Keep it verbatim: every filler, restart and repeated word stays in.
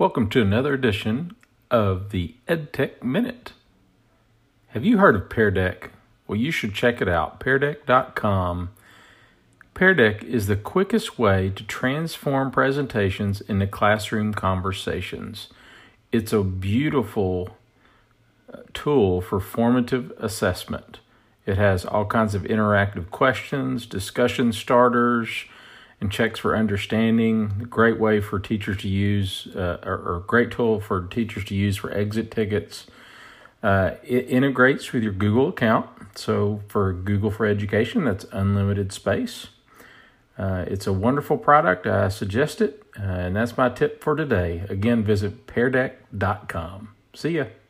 Welcome to another edition of the EdTech Minute. Have you heard of Pear Deck? Well, you should check it out, pear deck dot com. Pear Deck is the quickest way to transform presentations into classroom conversations. It's a beautiful tool for formative assessment. It has all kinds of interactive questions, discussion starters, and checks for understanding. A great way for teachers to use, uh, or, or great tool for teachers to use for exit tickets. Uh, it integrates with your Google account. So for Google for Education, that's unlimited space. Uh, it's a wonderful product. I suggest it, uh, and that's my tip for today. Again, visit pear deck dot com. See ya.